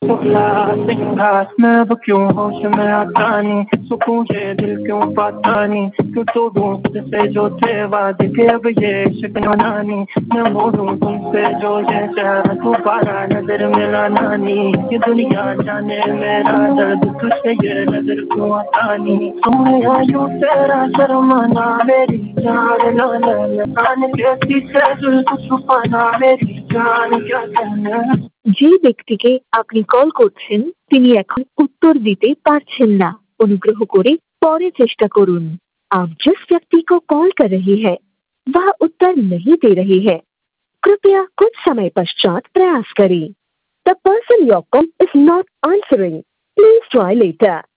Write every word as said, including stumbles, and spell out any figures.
बोला सिंघार मैं अब क्यों होश में आता नहीं, सुकून से दिल क्यों पाता नहीं, क्यों तो दोस्त से जो थे वादे के अब ये इश्क नानी, मैं बोलूं तुमसे जो ये शहर दोबारा नजर मिला नानी, ये दुनिया जाने मेरा दर्द तुझसे ये नजर क्यों आता नहीं, सोया यूं तेरा शर्माना मेरी जान ना जान कैसी से जुल्फ छुपाना मेरी जान क्या कहना। যে ব্যক্তিকে আপনি কল করছেন তিনি এখন उत्तर দিতে পারছেন না। অনুগ্রহ করে পরে চেষ্টা করুন। आप जिस व्यक्ति को कॉल कर रहे हैं वह उत्तर नहीं दे रहे हैं। कृपया कुछ समय पश्चात प्रयास करें। The person you are calling is not answering. Please try later.